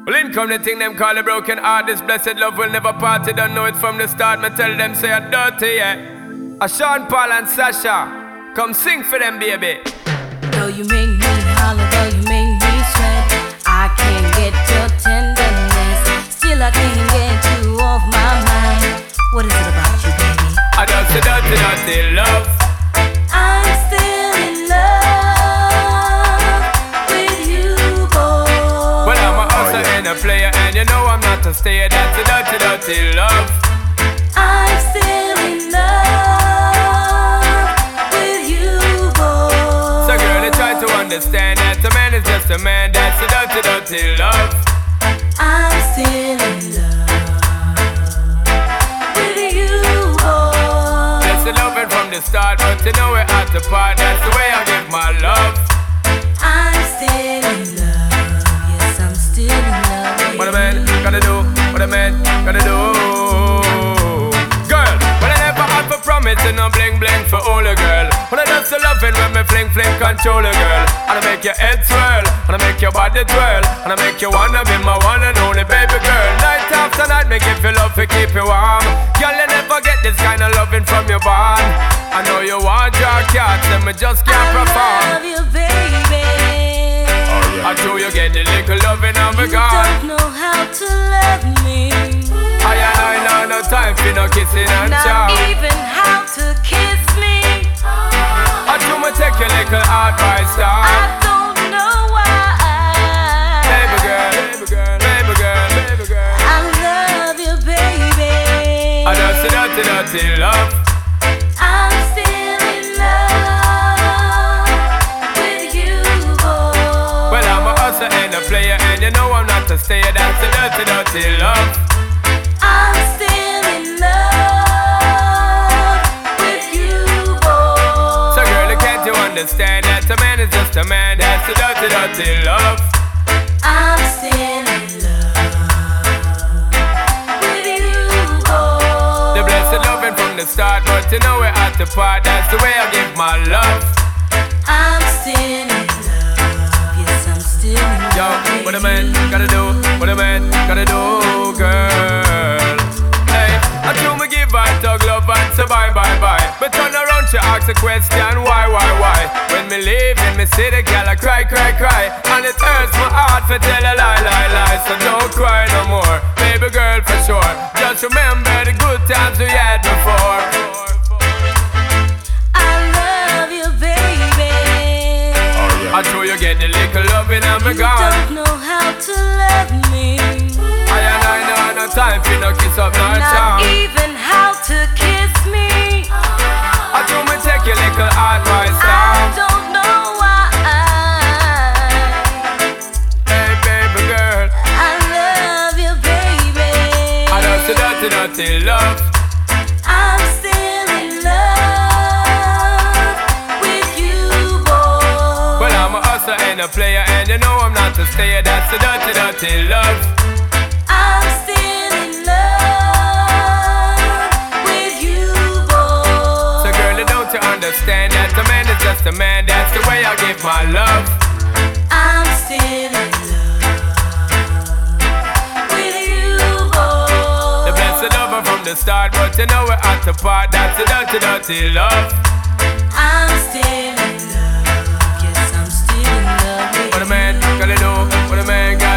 Well, in come the thing them call a broken heart. This blessed love will never part. You don't know it from the start. Me tell them say I'm dirty, yeah. A Sean Paul and Sasha, come sing for them, baby. Though you make me holler, though you make me sweat, I can't get your tenderness. Still I can't get you off my mind. What is it about you, baby? I just a dirty, dirty love. I'm still in love with you, boy. Well, I'm a hustler and a player, and you know I'm not a stayer. That's a dirty, dirty love. I'm still in love with you, boy. So girl, they try to understand that a man is just a man. That's a dirty, dirty love. I'm still in love with you, boy. That's the loving from the start, but you know we're at the part. That's the way I give my love. I'm still in love. Yes, I'm still in love. What a man gotta do, what a man gotta do. Girl, when I never had for promising, no bling bling for all a girl. When I just loving when me fling fling control a girl. And I make your head swirl, and I make your body twirl, and I make you wanna be my one and only baby girl. Night after night, make you feel love to keep you warm. Girl, you never get this kind of loving from your bond. I know you want your cats, and me just can't perform. I love you, baby. I do you get the little loving of a You God. don't know how to love me. I know no time for no kissing and Not chow. even how to kiss me. I do me take your little advice down. I don't know why. Baby girl, baby girl, baby girl, baby girl. I love you, baby. I just dirty, dirty love. I'm still in love with you, boy. Well, I'm a hustler and a player, and you know I'm not a stayer. That's the dirty, dirty love. I'm still in love with you, boy. So girl, can't you understand that a man is just a man? That's the dirty, dirty love. I'm still in love with you, boy. The blessed loving from the start, but you know we're at the part. That's the way I give my love. I'm still in love. Yes, I'm still in Yo, love. what a man gotta do, what a man gotta do, girl. Hey, I do me give her dog love and say bye, bye, bye. But turn around, she ask a question, why? When me leave in me city, girl, I cry, cry, cry. And it hurts my heart to tell a lie, lie, lie. So don't cry no more, baby girl, for sure. Just remember the good times we had before. I love you, baby. I know you get the little loving and me You gone. don't know how to love me. I know no time for no kiss up, no Not charm. even how to kiss me. I do me take your little advice I down. don't know why. Hey baby girl, I love you, baby. I just a dirty, dirty love. I'm still in love with you, boy. Well, I'm a hustler and a player, and you know I'm not a stayer. That's a dirty, dirty love. I'm still in love with you, boy. So girl, don't you understand that a man is just a man? That's the way I give my love. I'm still in love with you, boy. The blessed lover from the start, but you know we're at the part. That's a dirty, dirty love. I'm still in love. Yes, I'm still in love with What a man gotta do, what a man gotta